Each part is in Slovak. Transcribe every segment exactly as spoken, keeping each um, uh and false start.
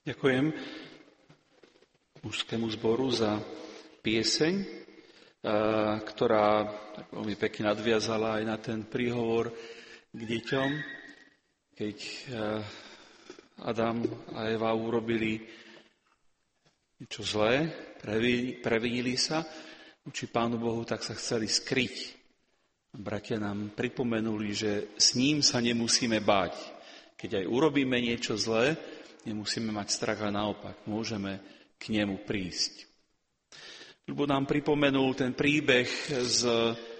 Ďakujem mužskému zboru za pieseň, ktorá veľmi pekne nadviazala aj na ten príhovor k deťom, keď Adam a Eva urobili niečo zlé, previnili sa voči Pánu Bohu, tak sa chceli skryť. Bratia nám pripomenuli, že s ním sa nemusíme báť. Keď aj urobíme niečo zlé, nemusíme mať strach, a naopak môžeme k nemu prísť. Ľubo nám pripomenul ten príbeh z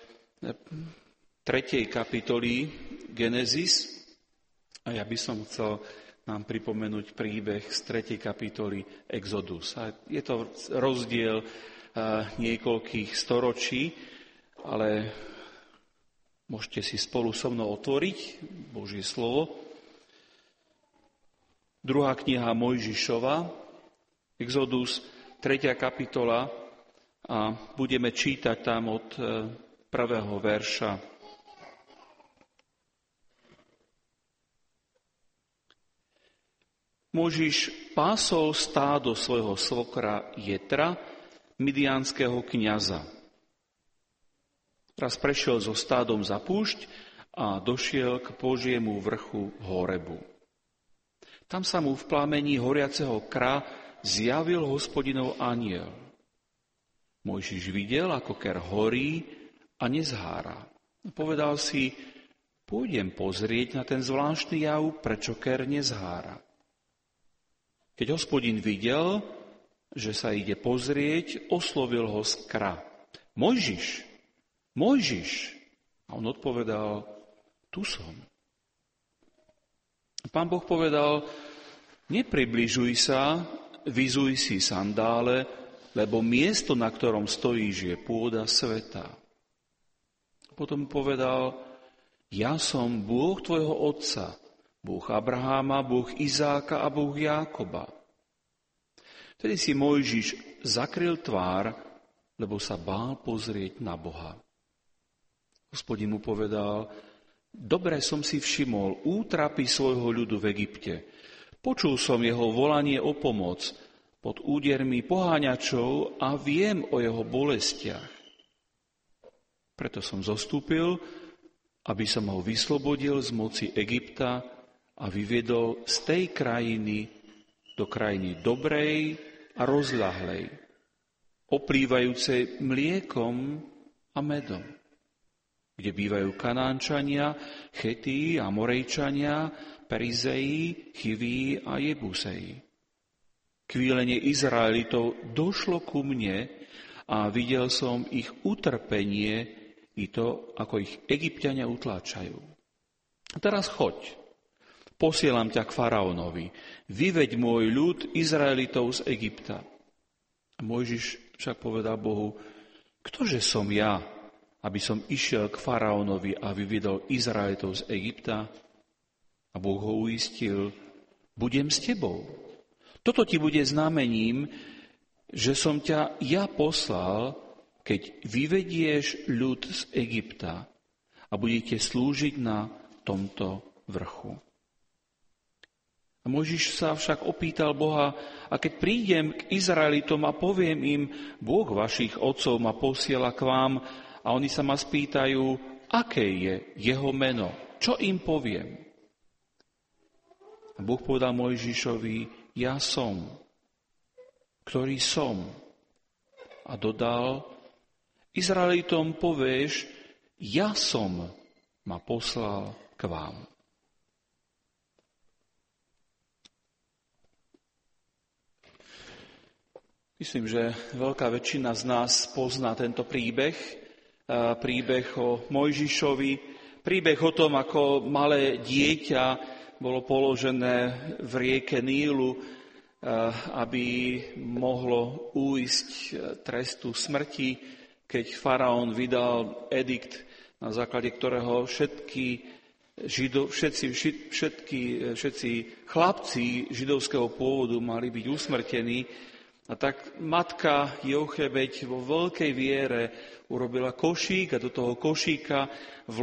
tretej kapitoly Genesis a ja by som chcel nám pripomenúť príbeh z tretej kapitoly Exodus. A je to rozdiel niekoľkých storočí, ale môžete si spolu so mnou otvoriť Božie slovo. Druhá kniha Mojžišova, Exodus, tretia kapitola, a budeme čítať tam od prvého verša. Mojžiš pásol stádo svojho svokra Jetra, midiánskeho kňaza. Raz prešiel so stádom za púšť a došiel k Božiemu vrchu Horebu. Tam sa mu v plamení horiaceho kra zjavil Hospodinov anjel. Mojžiš videl, ako ker horí a nezhára. Povedal si, pôjdem pozrieť na ten zvláštny jav, prečo ker nezhára. Keď Hospodin videl, že sa ide pozrieť, oslovil ho z kra. Mojžiš, Mojžiš. A on odpovedal, tu som. Pán Boh povedal, nepribližuj sa, vyzuj si sandále, lebo miesto, na ktorom stojíš, je pôda sveta. Potom povedal, ja som Bôh tvojho otca, Bôh Abraháma, Bôh Izáka a Bôh Jákoba. Vtedy si Mojžiš zakryl tvár, lebo sa bál pozrieť na Boha. Hospodin mu povedal, dobre som si všimol útrapy svojho ľudu v Egypte. Počul som jeho volanie o pomoc pod údermi poháňačov a viem o jeho bolestiach. Preto som zostúpil, aby som ho vyslobodil z moci Egypta a vyviedol z tej krajiny do krajiny dobrej a rozľahlej, oplývajúcej mliekom a medom, kde bývajú Kanánčania, Chetí, Amorejčania, Perizeji, Chiví a Jebuseji. Kvílenie Izraelitov došlo ku mne a videl som ich utrpenie i to, ako ich Egypťania utláčajú. A teraz choď, posielam ťa k faraónovi, vyveď môj ľud Izraelitov z Egypta. A Mojžiš však povedal Bohu, ktože som ja, aby som išiel k faraónovi a vyviedol Izraelitov z Egypta? A Boh ho uistil, budem s tebou. Toto ti bude znamením, že som ťa ja poslal, keď vyvedieš ľud z Egypta a budete slúžiť na tomto vrchu. A Mojžiš sa však opýtal Boha, a keď prídem k Izraelitom a poviem im, Boh vašich otcov ma posiela k vám, a oni sa ma spýtajú, aké je jeho meno, čo im poviem. A Boh povedal Mojžišovi, ja som, ktorý som. A dodal, Izraelitom povieš, ja som ma poslal k vám. Myslím, že veľká väčšina z nás pozná tento príbeh, príbeh o Mojžišovi, príbeh o tom, ako malé dieťa bolo položené v rieke Nílu, aby mohlo újsť trestu smrti, keď faraón vydal edikt, na základe ktorého všetky, žido, všetci, všetky, všetci chlapci židovského pôvodu mali byť usmrtení. A tak matka Jochebeď vo veľkej viere urobila košík a do toho košíka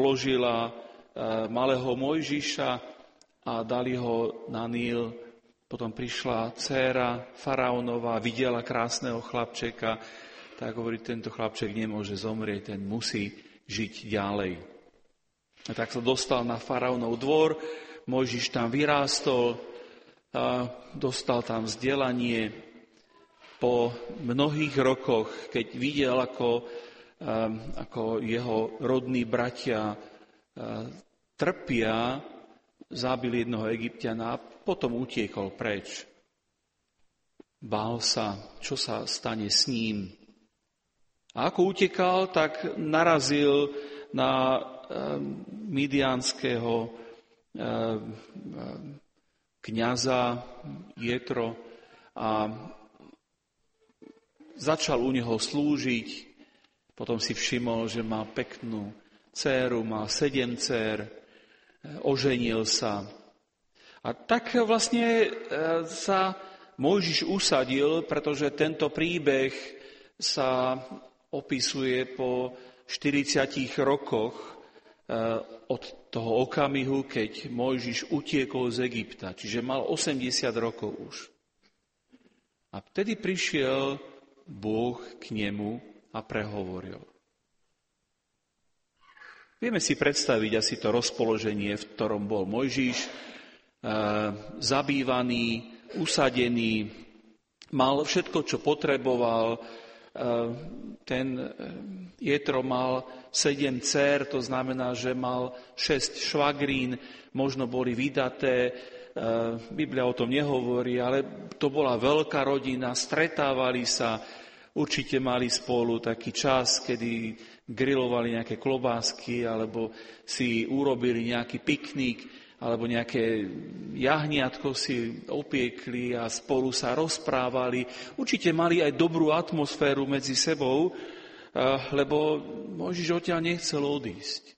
vložila malého Mojžiša a dali ho na Níl Potom prišla dcéra faraónova, videla krásneho chlapčeka, tak hovorí, tento chlapček nemôže zomrieť, ten musí žiť ďalej. A tak sa dostal na faraónov dvor, Mojžiš tam vyrástol, a dostal tam vzdelanie. Po mnohých rokoch, keď videl, ako, ako jeho rodní bratia trpia, zabil jednoho Egypťana a potom utiekol preč. Bál sa, čo sa stane s ním. A ako utekal, tak narazil na midianského kňaza Jetro a začal u neho slúžiť. Potom si všimol, že má peknú dcéru, má sedem dcér, oženil sa. A tak vlastne sa Mojžiš usadil, pretože tento príbeh sa opisuje po štyridsiatich rokoch od toho okamihu, keď Mojžiš utiekol z Egypta. Čiže mal osemdesiat rokov už. A vtedy prišiel Boh k nemu a prehovoril. Vieme si predstaviť asi to rozpoloženie, v ktorom bol Mojžiš, zabývaný, usadený, mal všetko, čo potreboval. Ten Jetro mal sedem dcér, to znamená, že mal šesť švagrín, možno boli vydaté, Biblia o tom nehovorí, ale to bola veľká rodina, stretávali sa, určite mali spolu taký čas, kedy grilovali nejaké klobásky, alebo si urobili nejaký piknik, alebo nejaké jahniatko si opiekli a spolu sa rozprávali. Určite mali aj dobrú atmosféru medzi sebou, lebo Mojžiš odtiaľ nechcel odísť.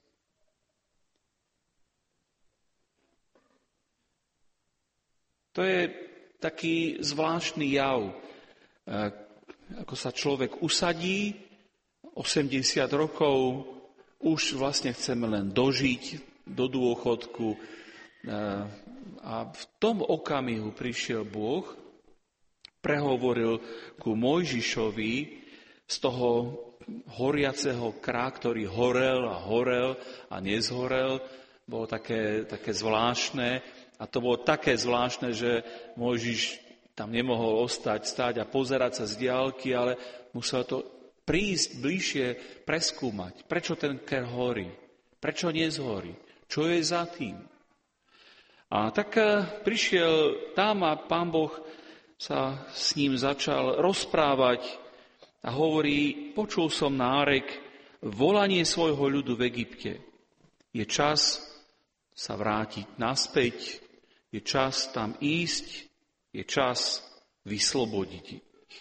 To je taký zvláštny jav, ako sa človek usadí, osemdesiat rokov, už vlastne chceme len dožiť do dôchodku. A v tom okamihu prišiel Boh, prehovoril ku Mojžišovi z toho horiaceho krá, ktorý horel a horel a nezhorel. Bolo také, také zvláštne a to bolo také zvláštne, že Mojžiš tam nemohol ostať, stáť a pozerať sa z diaľky, ale musel to prísť bližšie preskúmať. Prečo ten ker horí? Prečo nezhorí? Čo je za tým? A tak prišiel tam a Pán Boh sa s ním začal rozprávať a hovorí, počul som nárek, volanie svojho ľudu v Egypte. Je čas sa vrátiť naspäť, je čas tam ísť, je čas vyslobodiť ich.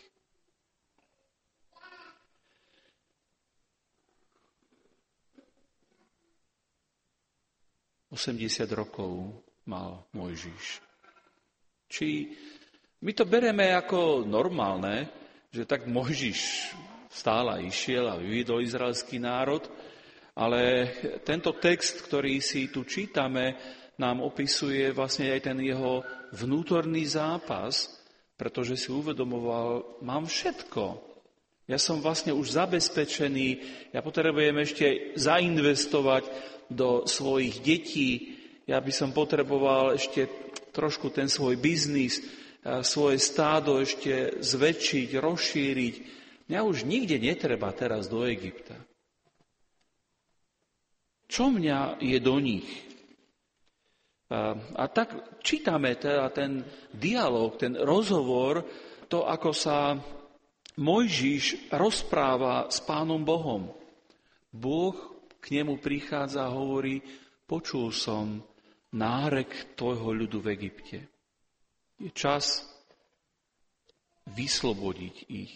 osemdesiat rokov mal Mojžiš. Či my to bereme ako normálne, že tak Mojžiš stále išiel a vyviedol izraelský národ, ale tento text, ktorý si tu čítame, nám opisuje vlastne aj ten jeho vnútorný zápas, pretože si uvedomoval, mám všetko. Ja som vlastne už zabezpečený, ja potrebujem ešte zainvestovať do svojich detí, ja by som potreboval ešte trošku ten svoj biznis, svoje stádo ešte zväčšiť, rozšíriť. Mňa už nikde netreba teraz do Egypta. Čo mňa je do nich? A, a tak čítame teda ten dialog, ten rozhovor, to, ako sa Mojžiš rozpráva s Pánom Bohom. Boh k nemu prichádza a hovorí, počul som nárek tvojho ľudu v Egypte. Je čas vyslobodiť ich.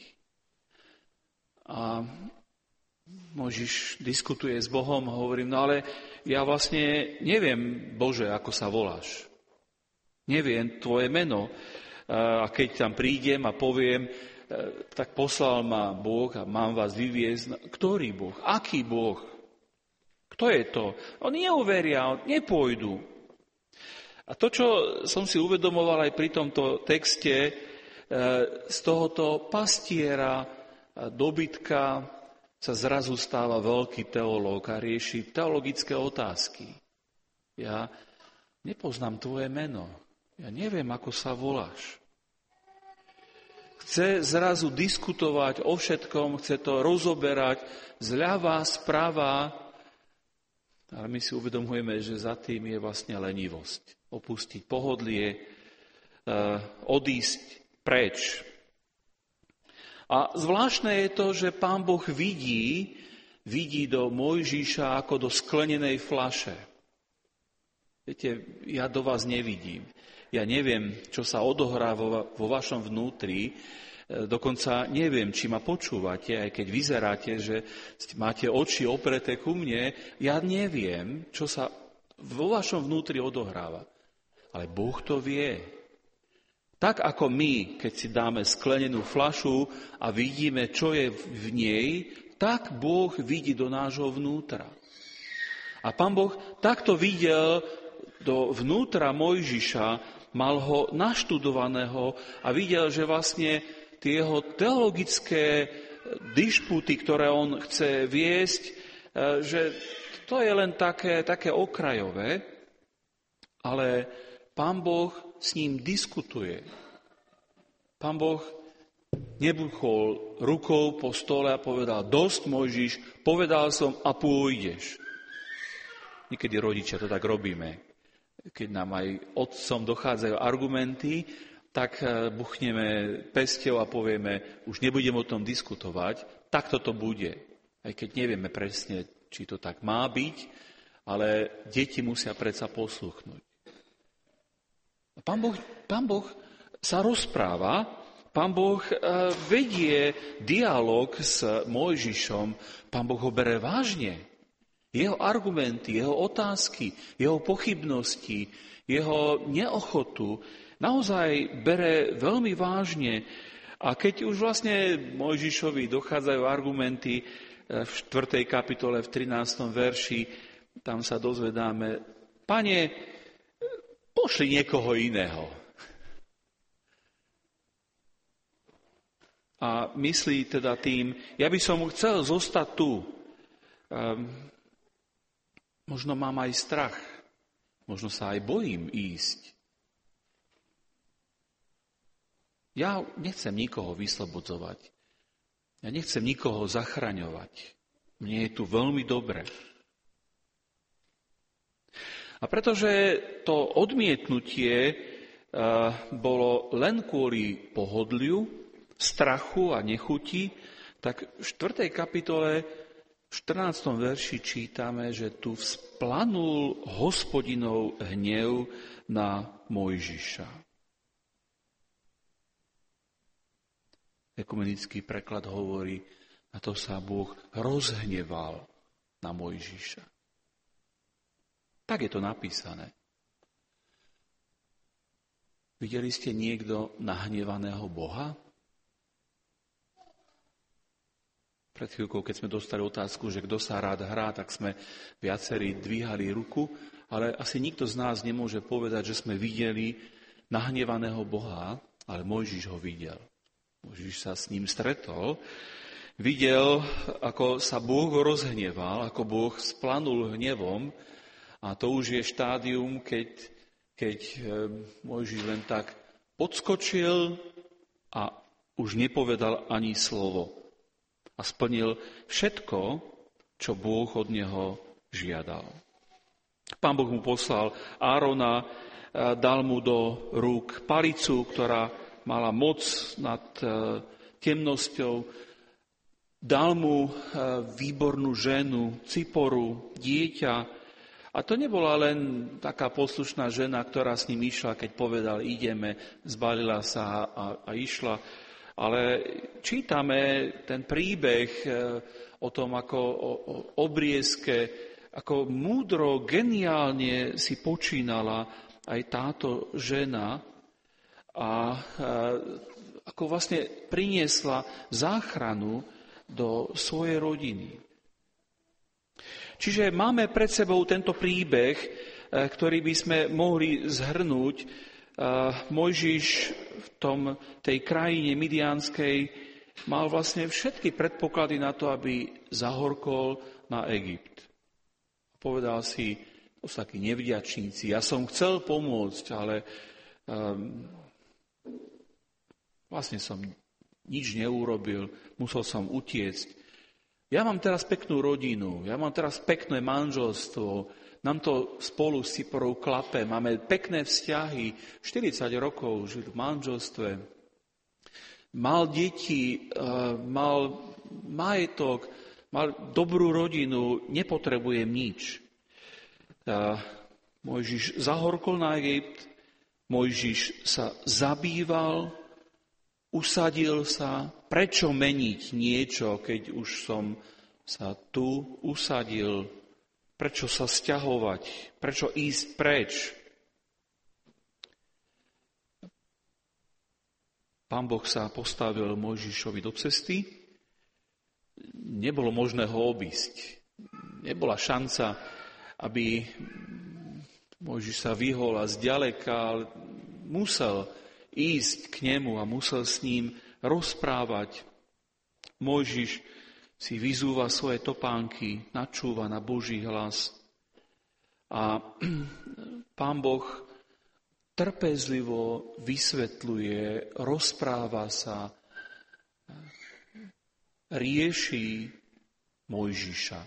A Mojžiš diskutuje s Bohom a hovorí, no ale ja vlastne neviem, Bože, ako sa voláš. Neviem tvoje meno. A keď tam prídem a poviem, tak poslal ma Boh a mám vás vyviezť. Ktorý Boh? Aký Boh? Kto je to? Oni neuveria, nepôjdu. A to, čo som si uvedomoval aj pri tomto texte, z tohoto pastiera, dobytka sa zrazu stáva veľký teológ a rieši teologické otázky. Ja nepoznám tvoje meno. Ja neviem, ako sa voláš. Chce zrazu diskutovať o všetkom, chce to rozoberať zľava, sprava, ale my si uvedomujeme, že za tým je vlastne lenivosť. Opustiť pohodlie, odísť preč. A zvláštne je to, že Pán Boh vidí, vidí do Mojžiša ako do sklenenej fľaše. Viete, ja do vás nevidím. Ja neviem, čo sa odohrá vo, vo vašom vnútri, dokonca neviem, či ma počúvate, aj keď vyzeráte, že máte oči opreté ku mne, ja neviem, čo sa vo vašom vnútri odohráva. Ale Boh to vie. Tak ako my, keď si dáme sklenenú fľašu a vidíme, čo je v nej, tak Boh vidí do nášho vnútra. A Pán Boh takto videl do vnútra Mojžiša, mal ho naštudovaného a videl, že vlastne tie jeho teologické dišputy, ktoré on chce viesť, že to je len také, také okrajové, ale Pán Boh s ním diskutuje. Pán Boh nebuchol rukou po stole a povedal, dosť, Mojžiš, povedal som a pôjdeš. Niekedy rodičia to tak robíme. Keď nám aj otcom dochádzajú argumenty, tak buchneme pesťou a povieme, už nebudem o tom diskutovať, tak toto bude. Aj keď nevieme presne, či to tak má byť, ale deti musia predsa posluchnúť. Pán Boh, Pán Boh sa rozpráva, Pán Boh vedie dialog s Mojžišom, Pán Boh ho bere vážne. Jeho argumenty, jeho otázky, jeho pochybnosti, jeho neochotu naozaj bere veľmi vážne. A keď už vlastne Mojžišovi dochádzajú argumenty v štvrtej kapitole, v trinástom verši, tam sa dozvedáme, Pane, pošli niekoho iného. A myslí teda tým, ja by som chcel zostať tu. Um, možno mám aj strach. Možno sa aj bojím ísť. Ja nechcem nikoho vyslobodzovať. Ja nechcem nikoho zachraňovať. Mne je tu veľmi dobre. A pretože to odmietnutie bolo len kvôli pohodliu, strachu a nechuti, tak v štvrtej kapitole v štrnástom verši čítame, že tu vzplanul Hospodinov hnev na Mojžiša. Ekumenický preklad hovorí, na to sa Boh rozhneval na Mojžiša. Tak je to napísané. Videli ste niekto nahnevaného Boha? Pred chvíľkou, keď sme dostali otázku, že kto sa rád hrá, tak sme viacerí dvíhali ruku, ale asi nikto z nás nemôže povedať, že sme videli nahnevaného Boha, ale Mojžiš ho videl. Mojžiš sa s ním stretol, videl, ako sa Boh rozhneval, ako Boh splanul hnevom, a to už je štádium, keď, keď Mojžiš len tak podskočil a už nepovedal ani slovo. A splnil všetko, čo Boh od neho žiadal. Pán Boh mu poslal Árona, dal mu do rúk palicu, ktorá mala moc nad temnosťou, dal mu výbornú ženu, Ciporu, dieťa. A to nebola len taká poslušná žena, ktorá s ním išla, keď povedal, ideme, zbalila sa a, a išla. Ale čítame ten príbeh o tom, ako o, o obriezke, ako múdro, geniálne si počínala aj táto žena a, a ako vlastne priniesla záchranu do svojej rodiny. Čiže máme pred sebou tento príbeh, ktorý by sme mohli zhrnúť. Mojžiš v tom, tej krajine midianskej mal vlastne všetky predpoklady na to, aby zahorkol na Egypt. Povedal si, to sú takí nevďačníci, ja som chcel pomôcť, ale um, vlastne som nič neurobil, musel som utiecť. Ja mám teraz peknú rodinu, ja mám teraz pekné manželstvo, nám to spolu s Ciporou klape, máme pekné vzťahy, štyridsať rokov žil v manželstve, mal deti, mal majetok, mal dobrú rodinu, nepotrebujem nič. Mojžiš zahorkol na Egypt, Mojžiš sa zabýval, usadil sa. Prečo meniť niečo, keď už som sa tu usadil? Prečo sa sťahovať? Prečo ísť preč? Pán Boh sa postavil Mojžišovi do cesty. Nebolo možné ho obísť. Nebola šanca, aby Mojžiš sa vyhol a zďaleka, ale musel ísť k nemu a musel s ním rozprávať. Mojžiš si vyzúva svoje topánky, načúva na Boží hlas. A Pán Boh trpezlivo vysvetľuje, rozpráva sa, rieši Mojžiša.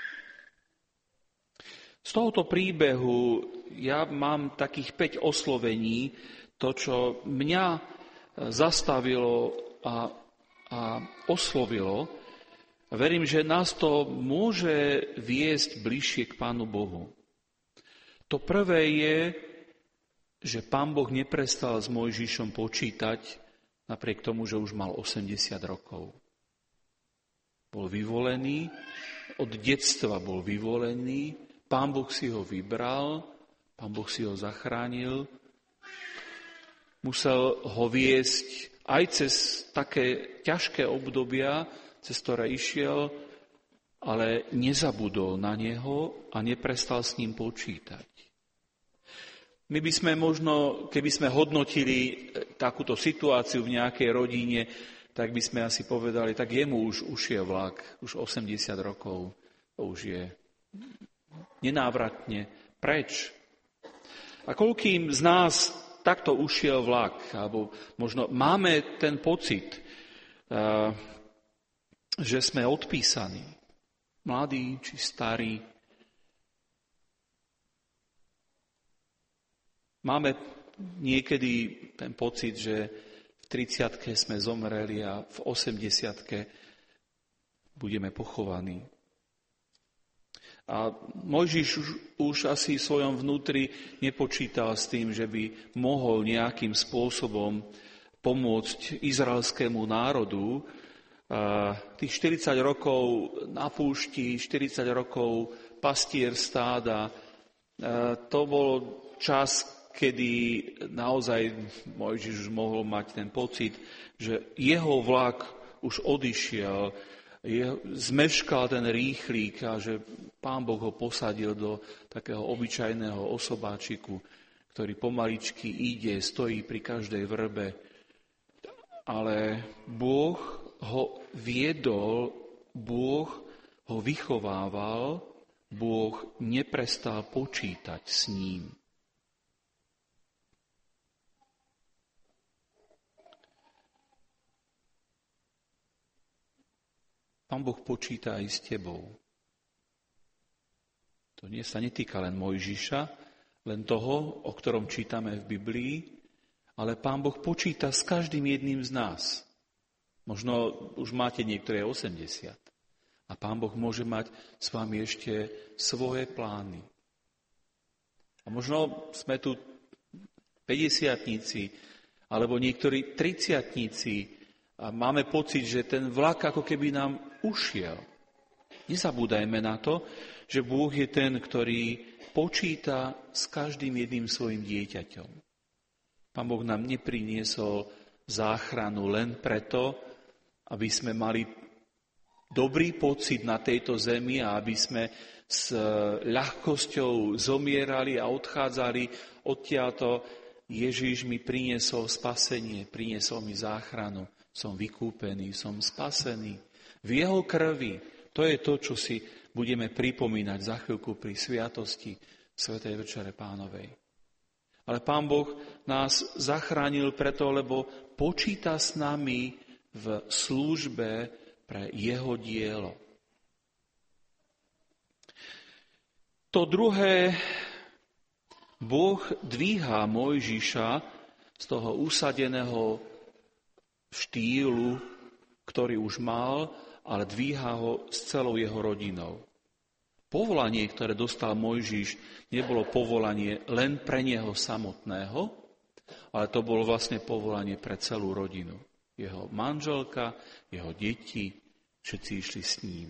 Z tohoto príbehu ja mám takých päť oslovení, to, čo mňa zastavilo a, a oslovilo. Verím, že nás to môže viesť bližšie k Pánu Bohu. To prvé je, že Pán Boh neprestal s Mojžišom počítať, napriek tomu, že už mal osemdesiat rokov. Bol vyvolený, od detstva bol vyvolený, Pán Boh si ho vybral, Pán Boh si ho zachránil, musel ho viesť aj cez také ťažké obdobia, cez ktoré išiel, ale nezabudol na neho a neprestal s ním počítať. My by sme možno, keby sme hodnotili takúto situáciu v nejakej rodine, tak by sme asi povedali, tak jemu už ušiel vlak, už osemdesiat rokov, to už je nenávratne preč. A koľkým z nás takto ušiel vlak, alebo možno máme ten pocit, že sme odpísaní, mladí či starí. Máme niekedy ten pocit, že v tridsiatke sme zomreli a v osemdesiatke budeme pochovaní. A Mojžiš už, už asi v svojom vnútri nepočítal s tým, že by mohol nejakým spôsobom pomôcť izraelskému národu. A tých štyridsať rokov na púšti, štyridsať rokov pastier stáda, to bol čas, kedy naozaj Mojžiš už mohol mať ten pocit, že jeho vlak už odišiel, je, zmeškal ten rýchlík a že Pán Boh ho posadil do takého obyčajného osobáčiku, ktorý pomaličky ide, stojí pri každej vrbe. Ale Boh ho viedol, Boh ho vychovával, Boh neprestal počítať s ním. Pán Boh počíta aj s tebou. To nie sa netýka len Mojžiša, len toho, o ktorom čítame v Biblii, ale Pán Boh počíta s každým jedným z nás. Možno už máte niektoré osemdesiat. A Pán Boh môže mať s vami ešte svoje plány. A možno sme tu päťdesiatnici, alebo niektorí tridsiatnici a máme pocit, že ten vlak ako keby nám ušiel. Nezabúdajme na to, že Boh je ten, ktorý počíta s každým jedným svojim dieťaťom. Pán Boh nám nepriniesol záchranu len preto, aby sme mali dobrý pocit na tejto zemi a aby sme s ľahkosťou zomierali a odchádzali odtiaľto. Ježiš mi priniesol spasenie, priniesol mi záchranu. Som vykúpený, som spasený. V jeho krvi, to je to, čo si budeme pripomínať za chvíľku pri sviatosti Svätej Večere Pánovej. Ale Pán Boh nás zachránil preto, lebo počíta s nami v službe pre jeho dielo. To druhé, Boh dvíha Mojžiša z toho usadeného štýlu, ktorý už mal, ale dvíha ho s celou jeho rodinou. Povolanie, ktoré dostal Mojžiš, nebolo povolanie len pre neho samotného, ale to bolo vlastne povolanie pre celú rodinu. Jeho manželka, jeho deti, všetci išli s ním.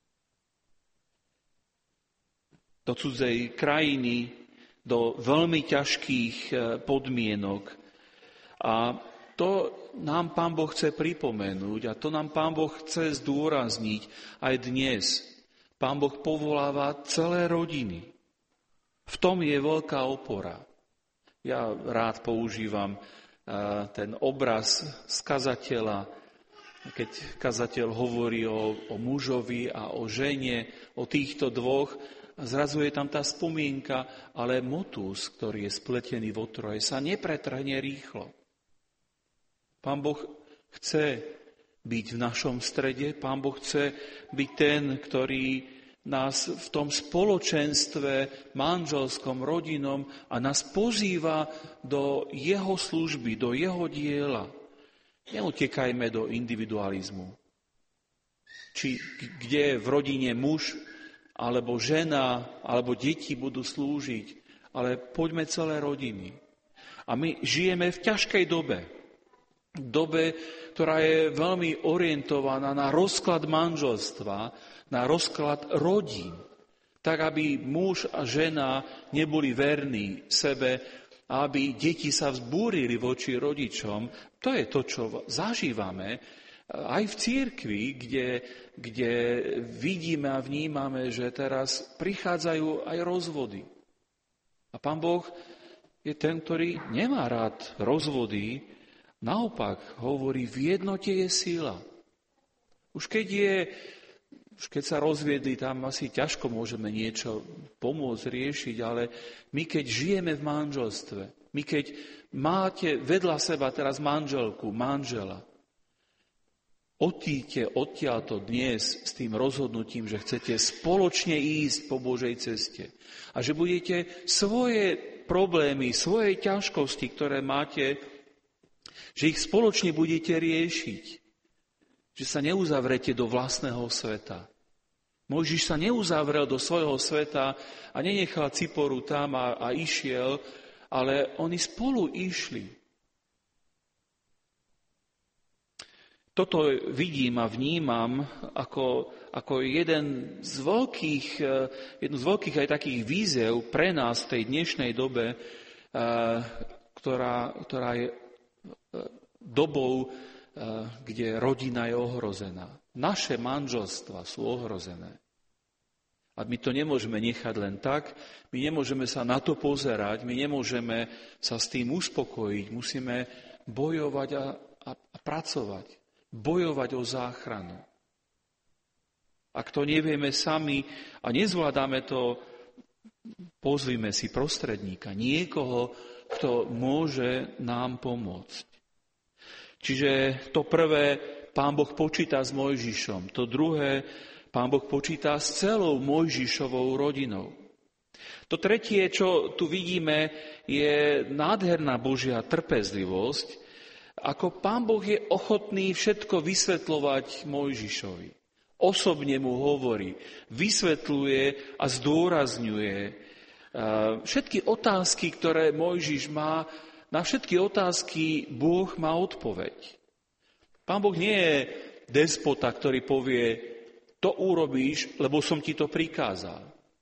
Do cudzej krajiny, do veľmi ťažkých podmienok. A to nám Pán Boh chce pripomenúť a to nám Pán Boh chce zdôrazniť aj dnes. Pán Boh povoláva celé rodiny. V tom je veľká opora. Ja rád používam ten obraz z kazateľa, keď kazateľ hovorí o, o mužovi a o žene, o týchto dvoch, zrazu je tam tá spomienka, ale motús, ktorý je spletený v otroje, sa nepretrhne rýchlo. Pán Boh chce byť v našom strede, Pán Boh chce byť ten, ktorý nás v tom spoločenstve manželskom, rodinom a nás pozýva do jeho služby, do jeho diela. Neutekajme do individualizmu. Či kde v rodine muž alebo žena, alebo deti budú slúžiť, ale poďme celé rodiny. A my žijeme v ťažkej dobe. Dobe, ktorá je veľmi orientovaná na rozklad manželstva, na rozklad rodín. Tak, aby muž a žena neboli verní sebe, aby deti sa vzbúrili voči rodičom. To je to, čo zažívame aj v cirkvi, kde, kde vidíme a vnímame, že teraz prichádzajú aj rozvody. A Pán Boh je ten, ktorý nemá rád rozvody, naopak hovorí, v jednote je sila. Už keď, je, už keď sa rozviedli, tam asi ťažko môžeme niečo pomôcť riešiť, ale my keď žijeme v manželstve, my keď máte vedľa seba teraz manželku, manžela, odtíďte odtiaľto dnes s tým rozhodnutím, že chcete spoločne ísť po Božej ceste a že budete svoje problémy, svoje ťažkosti, ktoré máte, že ich spoločne budete riešiť. Že sa neuzavrete do vlastného sveta. Mojžiš sa neuzavrel do svojho sveta a nenechal Ciporu tam a, a išiel, ale oni spolu išli. Toto vidím a vnímam ako, ako jeden z veľkých, jednu z veľkých aj takých víziev pre nás v tej dnešnej dobe, ktorá, ktorá je dobou, kde rodina je ohrozená. Naše manželstvá sú ohrozené. A my to nemôžeme nechať len tak, my nemôžeme sa na to pozerať, my nemôžeme sa s tým uspokojiť, musíme bojovať a, a, a pracovať. Bojovať o záchranu. Ak to nevieme sami a nezvládame to, pozvime si prostredníka, niekoho, kto môže nám pomôcť. Čiže to prvé, Pán Boh počíta s Mojžišom. To druhé, Pán Boh počíta s celou Mojžišovou rodinou. To tretie, čo tu vidíme, je nádherná Božia trpezlivosť, ako Pán Boh je ochotný všetko vysvetľovať Mojžišovi. Osobne mu hovorí, vysvetľuje a zdôrazňuje všetky otázky, ktoré Mojžiš má, na všetky otázky Boh má odpoveď. Pán Boh nie je despota, ktorý povie, to urobíš, lebo som ti to prikázal.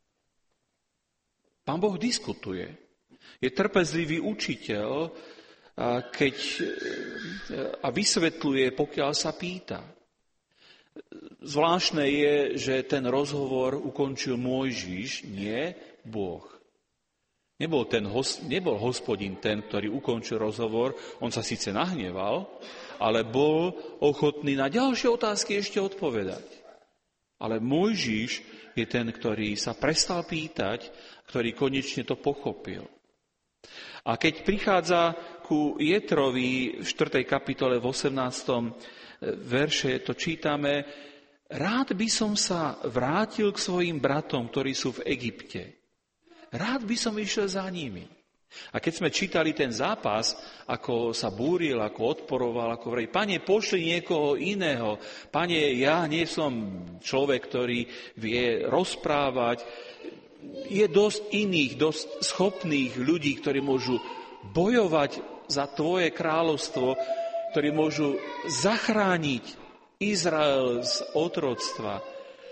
Pán Boh diskutuje. Je trpezlivý učiteľ, keď, a vysvetľuje, pokiaľ sa pýta. Zvláštne je, že ten rozhovor ukončil Mojžiš, nie Boh. Nebol, ten, nebol Hospodin ten, ktorý ukončil rozhovor, on sa síce nahneval, ale bol ochotný na ďalšie otázky ešte odpovedať. Ale Mojžiš je ten, ktorý sa prestal pýtať, ktorý konečne to pochopil. A keď prichádza ku Jetrovi v štvrtej kapitole v osemnástom verše, to čítame: rád by som sa vrátil k svojim bratom, ktorí sú v Egypte. Rád by som išiel za nimi. A keď sme čítali ten zápas, ako sa búril, ako odporoval, ako hovorí: Pane, pošli niekoho iného. Pane, ja nie som človek, ktorý vie rozprávať. Je dosť iných, dosť schopných ľudí, ktorí môžu bojovať za tvoje kráľovstvo, ktorí môžu zachrániť Izrael z otroctva.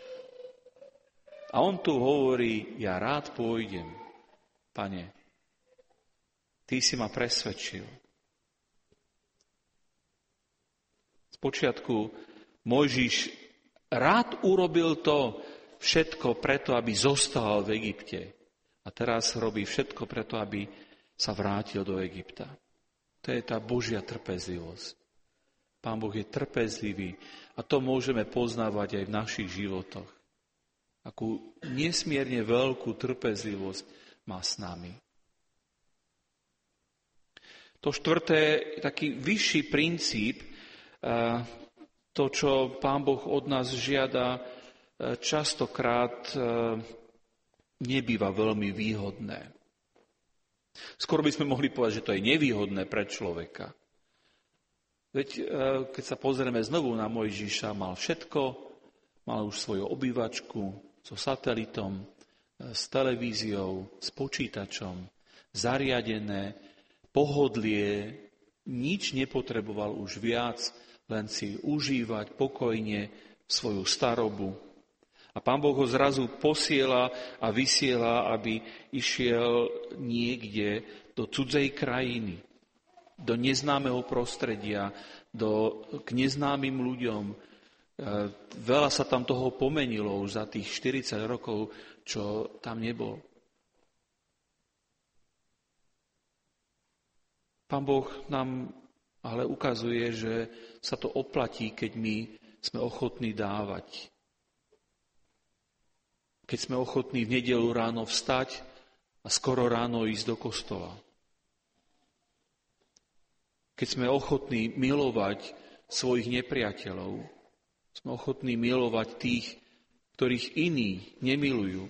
A on tu hovorí: ja rád pôjdem. Pane, ty si ma presvedčil. Spočiatku Mojžiš rád urobil to všetko preto, aby zostal v Egypte. A teraz robí všetko preto, aby sa vrátil do Egypta. To je tá Božia trpezlivosť. Pán Boh je trpezlivý a to môžeme poznávať aj v našich životoch. Akú nesmierne veľkú trpezlivosť má s nami. To štvrté, taký vyšší princíp, to, čo Pán Boh od nás žiada, častokrát nebýva veľmi výhodné. Skoro by sme mohli povedať, že to je nevýhodné pre človeka. Veď keď sa pozrieme znovu na Mojžiša, mal všetko, mal už svoju obývačku so satelitom, s televíziou, s počítačom, zariadené, pohodlie, nič nepotreboval už viac, len si užívať pokojne svoju starobu. A Pán Boh ho zrazu posiela a vysiela, aby išiel niekde do cudzej krajiny, do neznámeho prostredia, do, k neznámym ľuďom. Veľa sa tam toho pomenilo už za tých štyridsať rokov, čo tam nebol. Pán Boh nám ale ukazuje, že sa to oplatí, keď my sme ochotní dávať. Keď sme ochotní v nedeľu ráno vstať a skoro ráno ísť do kostola. Keď sme ochotní milovať svojich nepriateľov, sme ochotní milovať tých, ktorých iní nemilujú.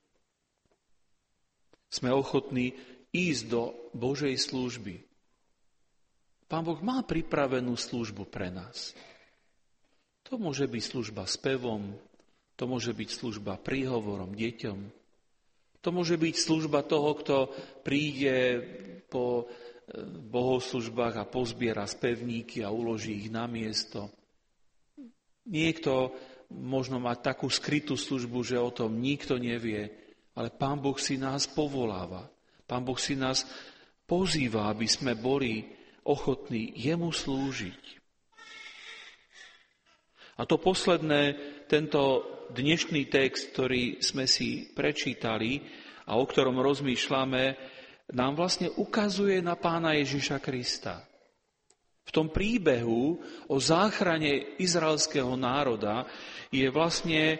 Sme ochotní ísť do Božej služby. Pán Boh má pripravenú službu pre nás. To môže byť služba spevom, to môže byť služba príhovorom deťom, to môže byť služba toho, kto príde po bohoslúžbách a pozbiera spevníky a uloží ich na miesto. Niekto možno má takú skrytú službu, že o tom nikto nevie, ale Pán Boh si nás povoláva. Pán Boh si nás pozýva, aby sme boli ochotní jemu slúžiť. A to posledné, tento dnešný text, ktorý sme si prečítali a o ktorom rozmýšľame, nám vlastne ukazuje na Pána Ježiša Krista. V tom príbehu o záchrane izraelského národa je vlastne e,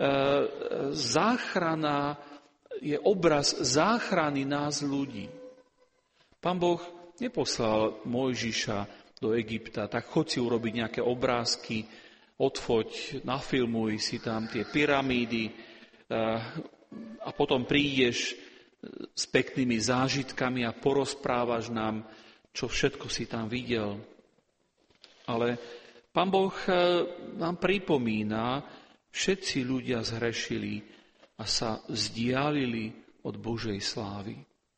záchrana, je obraz záchrany nás ľudí. Pán Boh neposlal Mojžiša do Egypta, tak choď si urobiť nejaké obrázky, odfoď, nafilmuj si tam tie pyramídy a potom prídeš s peknými zážitkami a porozprávaš nám, čo všetko si tam videl. Ale Pán Boh nám pripomína, všetci ľudia zhrešili a sa vzdialili od Božej slávy.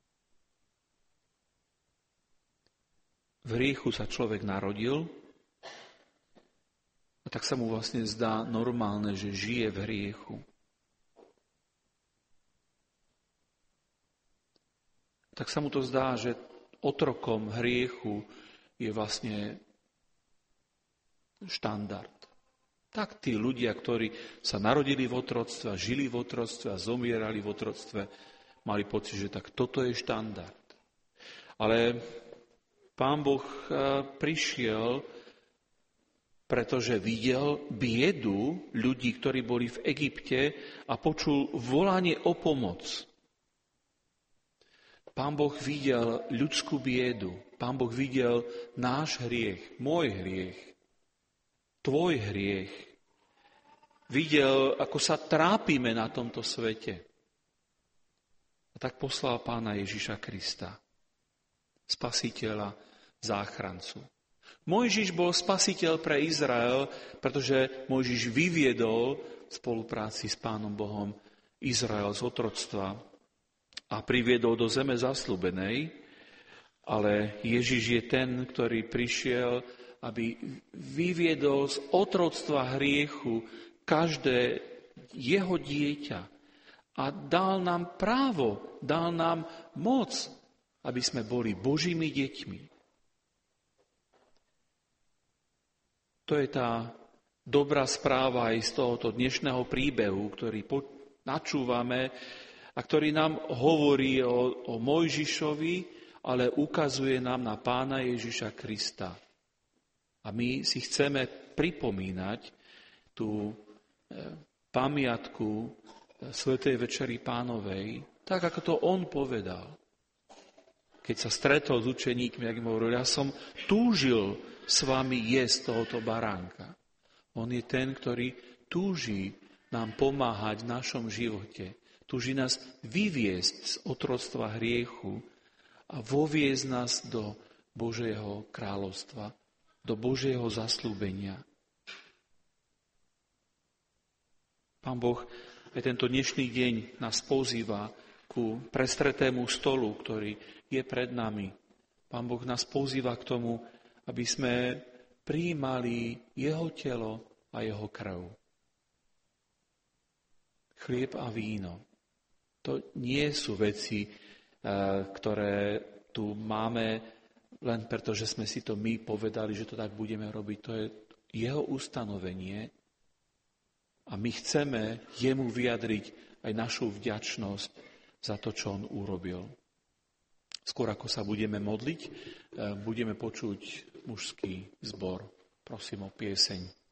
V hriechu sa človek narodil a tak sa mu vlastne zdá normálne, že žije v hriechu. Tak sa mu to zdá, že otrokom hriechu je vlastne štandard. Tak tí ľudia, ktorí sa narodili v otroctve, žili v otroctve a zomierali v otroctve, mali pocit, že tak toto je štandard. Ale Pán Boh prišiel, pretože videl biedu ľudí, ktorí boli v Egypte a počul volanie o pomoc. Pán Boh videl ľudskú biedu. Pán Boh videl náš hriech, môj hriech, tvoj hriech. Videl, ako sa trápime na tomto svete. A tak poslal Pána Ježiša Krista, Spasiteľa, záchrancu. Mojžiš bol spasiteľ pre Izrael, pretože Mojžiš vyviedol v spolupráci s Pánom Bohom Izrael z otroctva a priviedol do zeme zasľúbenej, ale Ježiš je ten, ktorý prišiel, aby vyviedol z otroctva hriechu každé jeho dieťa a dal nám právo, dal nám moc, aby sme boli Božími deťmi. To je tá dobrá správa aj z tohoto dnešného príbehu, ktorý načúvame a ktorý nám hovorí o, o Mojžišovi, ale ukazuje nám na Pána Ježiša Krista. A my si chceme pripomínať tú pamiatku Svätej Večery Pánovej, tak ako to on povedal. Keď sa stretol s učeníkmi, ak im hovoril, ja som túžil s vami jesť tohoto baránka. On je ten, ktorý túži nám pomáhať v našom živote. Túži nás vyviesť z otroctva hriechu a voviesť nás do Božieho kráľovstva, do Božieho zasľúbenia. Pán Boh aj tento dnešný deň nás pozýva ku prestretému stolu, ktorý je pred nami. Pán Boh nás pozýva k tomu, aby sme prijímali jeho telo a jeho krv. Chlieb a víno. To nie sú veci, ktoré tu máme len preto, že sme si to my povedali, že to tak budeme robiť. To je jeho ustanovenie a my chceme jemu vyjadriť aj našu vďačnosť za to, čo on urobil. Skôr ako sa budeme modliť, budeme počuť mužský zbor. Prosím o pieseň.